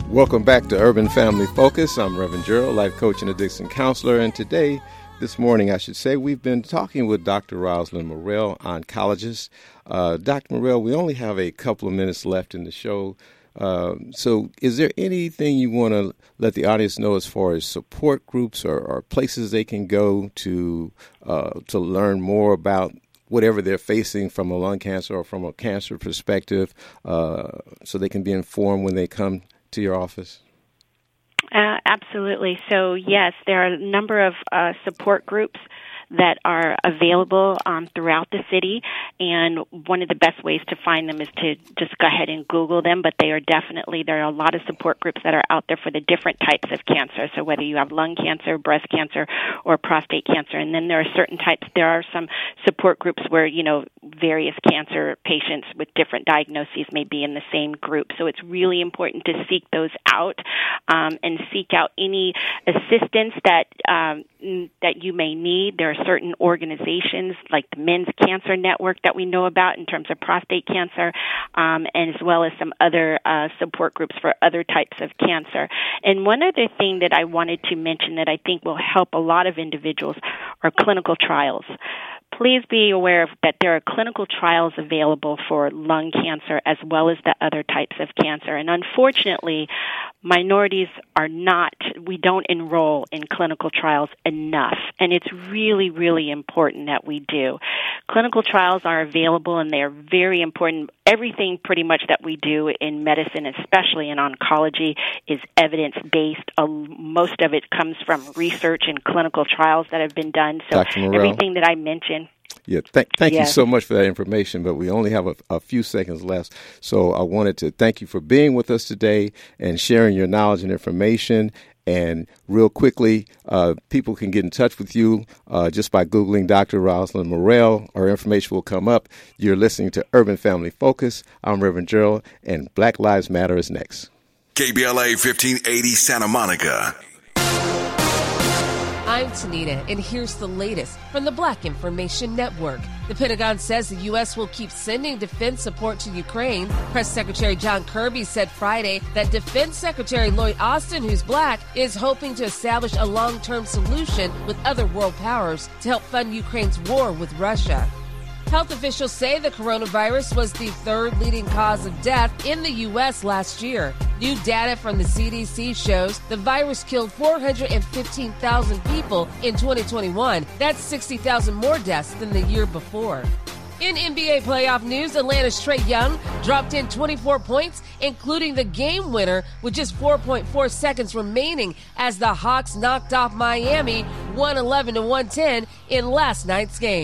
Welcome back to Urban Family Focus. I'm Reverend Gerald, life coach and addiction counselor. And today, this morning, I should say, we've been talking with Dr. Rosalind Morrell, oncologist. Dr. Morrell, we only have a couple of minutes left in the show. So is there anything you want to let the audience know as far as support groups or places they can go to learn more about whatever they're facing from a lung cancer or from a cancer perspective, so they can be informed when they come to your office? Absolutely. So, yes, there are a number of support groups that are available throughout the city, and one of the best ways to find them is to just go ahead and Google them, but there are a lot of support groups that are out there for the different types of cancer, so whether you have lung cancer, breast cancer, or prostate cancer, and then there are some support groups where, various cancer patients with different diagnoses may be in the same group, so it's really important to seek those out and seek out any assistance that you may need. There are certain organizations like the Men's Cancer Network that we know about in terms of prostate cancer, and as well as some other support groups for other types of cancer. And one other thing that I wanted to mention that I think will help a lot of individuals are clinical trials. Please be aware that there are clinical trials available for lung cancer as well as the other types of cancer. And unfortunately, minorities we don't enroll in clinical trials enough. And it's really, really important that we do. Clinical trials are available and they are very important. Everything pretty much that we do in medicine, especially in oncology, is evidence-based. Most of it comes from research and clinical trials that have been done. So everything that I mentioned. Yeah, thank you so much for that information, but we only have a few seconds left. So I wanted to thank you for being with us today and sharing your knowledge and information. And real quickly, people can get in touch with you just by Googling Dr. Rosalind Morrell. Our information will come up. You're listening to Urban Family Focus. I'm Reverend Gerald, and Black Lives Matter is next. KBLA 1580 Santa Monica. I'm Tanita, and here's the latest from the Black Information Network. The Pentagon says the U.S. will keep sending defense support to Ukraine. Press Secretary John Kirby said Friday that Defense Secretary Lloyd Austin, who's black, is hoping to establish a long-term solution with other world powers to help fund Ukraine's war with Russia. Health officials say the coronavirus was the third leading cause of death in the U.S. last year. New data from the CDC shows the virus killed 415,000 people in 2021. That's 60,000 more deaths than the year before. In NBA playoff news, Atlanta's Trae Young dropped in 24 points, including the game winner with just 4.4 seconds remaining as the Hawks knocked off Miami 111-110 in last night's game.